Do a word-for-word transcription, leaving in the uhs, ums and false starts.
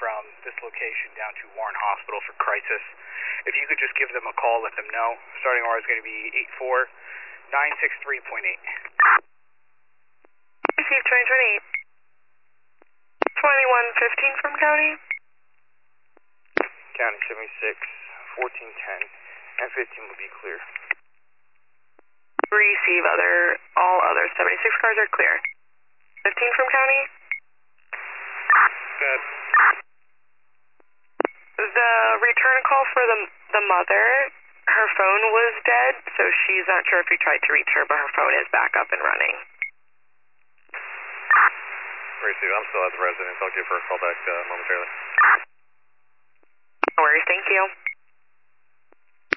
from this location down to Warren Hospital for crisis. If you could just give them a call, let them know. Starting hour is going to be eight four nine six three point eight. Receive twenty twenty-eight. twenty-one fifteen from County. County seventy-six, fourteen ten, and fifteen will be clear. Receive other, all other seventy-six cars are clear. fifteen from County. Good. The return call for the the mother, her phone was dead, so she's not sure if you tried to reach her, but her phone is back up and running. Receive, I'm still at the residence. I'll give her a call back uh, momentarily. No worries, thank you.